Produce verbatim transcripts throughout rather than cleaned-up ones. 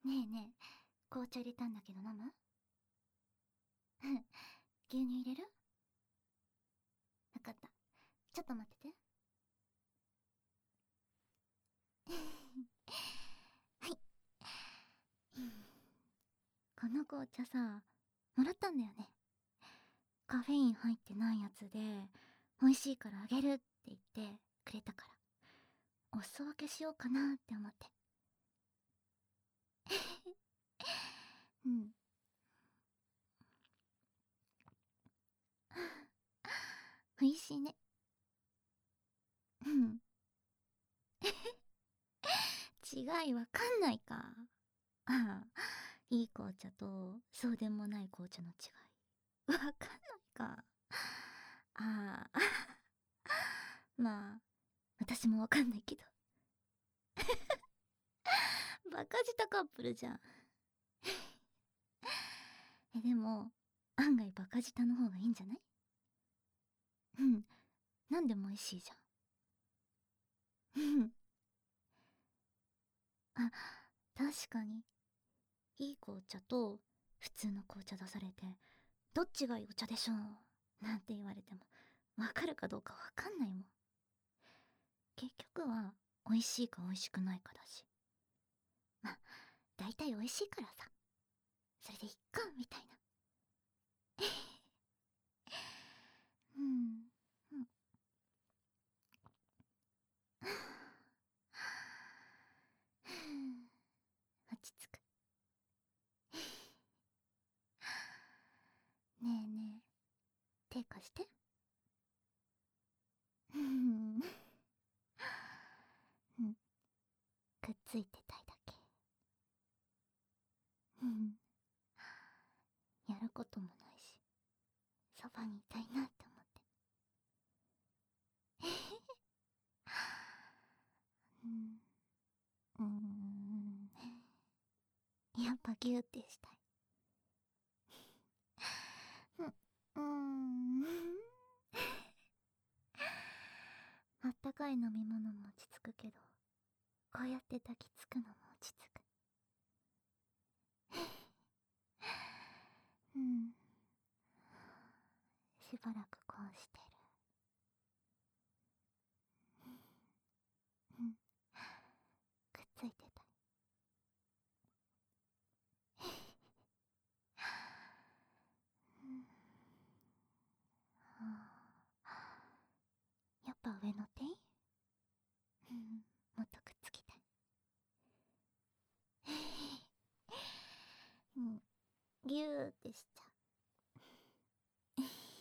ねえねえ、紅茶入れたんだけど飲む？牛乳入れる？わかった。ちょっと待ってて。はい。この紅茶さ、もらったんだよね。カフェイン入ってないやつで、美味しいからあげるって言ってくれたから、お裾分けしようかなって思って。うん。美味しいね。うん。違いわかんないか。ああ、いい紅茶とそうでもない紅茶の違い。わかんないか。ああ、まあ、私もわかんないけど。バカ舌カップルじゃん。え、でも、案外バカ舌の方がいいんじゃない？うん。なんでも美味しいじゃん。うん。あ、確かに。いい紅茶と普通の紅茶出されて、どっちがいいお茶でしょうなんて言われても、わかるかどうかわかんないもん。結局は、美味しいか美味しくないかだし。まあ、大体美味しいからさ。それでいっか、みたいな。うん。うん。落ち着く。ねえねえ、手貸して。うん。うん。くっついてたいだけ。うん。やることもないし、そばにいたいなって思って。うん。うーん。やっぱギューってしたい。うん。うーん。あったかい飲み物も落ち着くけど、こうやって抱きつくのも落ち着く。うん。しばらくこうしてる。うん。くっついてたい。うん。やっぱ上の手？うん。もっとくっつきたい。うん。ギューってしちゃう。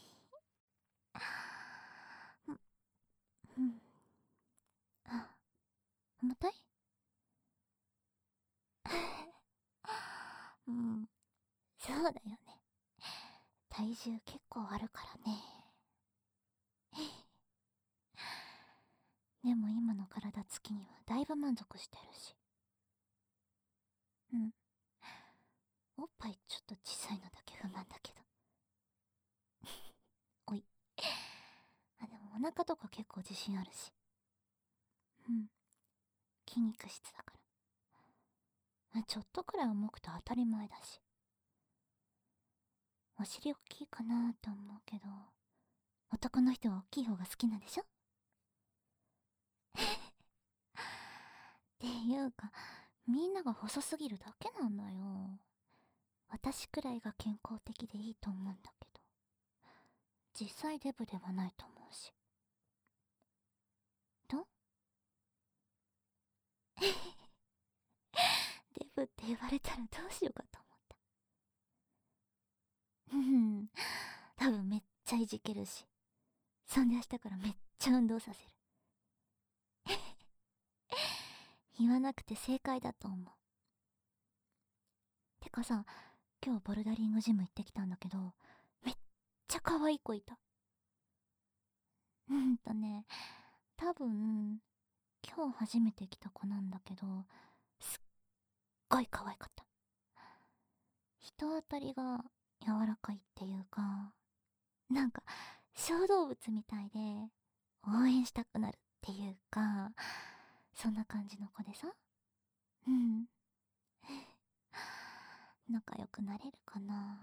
うん。うん。あ、重たい？うん。そうだよね。体重結構あるからね。でも今の体つきにはだいぶ満足してるし。うん。おっぱいちょっと小さいのだけ不満だけど。おい。あ、でもお腹とか結構自信あるし。うん。筋肉質だから。ちょっとくらい重くて当たり前だし。お尻大きいかなって思うけど、男の人は大きい方が好きなんでしょ？っていうか、みんなが細すぎるだけなんだよ。私くらいが健康的でいいと思うんだけど、実際デブではないと思うし。とデブって言われたらどうしようかと思った。うん。多分めっちゃいじけるし。そんで明日からめっちゃ運動させる。言わなくて正解だと思う。てかさ、今日ボルダリングジム行ってきたんだけど、めっちゃ可愛い子いた。うんとね、多分、今日初めて来た子なんだけど、すっごい可愛かった。人当たりが柔らかいっていうか、なんか小動物みたいで応援したくなるっていうか、そんな感じの子でさ。うん。 仲良くなれるかな。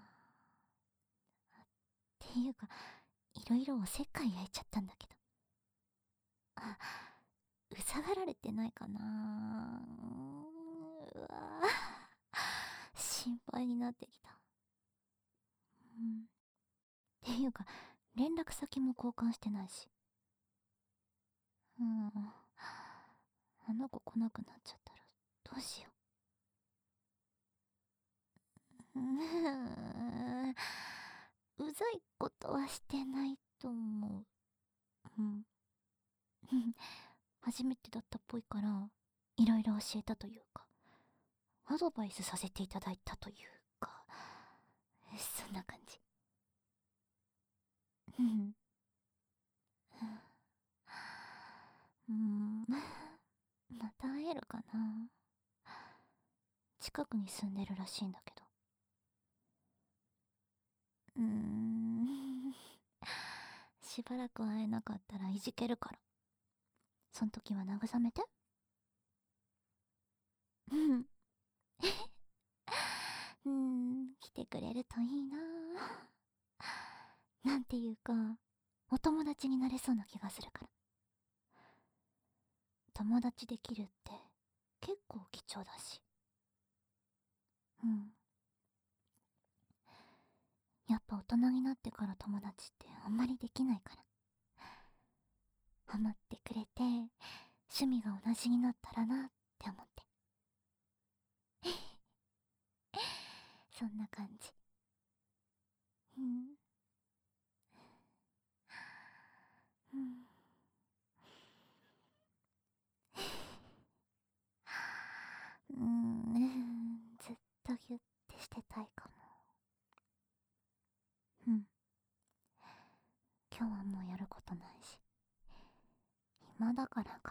っていうか、いろいろおせっかい焼いちゃったんだけど。あ、うざがられてないかな。うわぁ、心配になってきた。うん。っていうか、連絡先も交換してないし。うん。あの子来なくなっちゃったら、どうしよう。うーん。うざいことはしてないと思う。うん。初めてだったっぽいから、いろいろ教えたというか、アドバイスさせていただいたというか、そんな感じ。うん。うーん。また会えるかな。近くに住んでるらしいんだけど。うーん。しばらく会えなかったらいじけるから。そん時は慰めて。うん。うーん、来てくれるといいな。なんていうか、お友達になれそうな気がするから。友達できるって結構貴重だし。うん。やっぱ大人になってから友達ってあんまりできないから。ハマってくれて、趣味が同じになったらなって思って。そんな感じ。うん。うん。うーん、ずっとギュッてしてたいかも。うん。今日はもうやることないし。暇だから考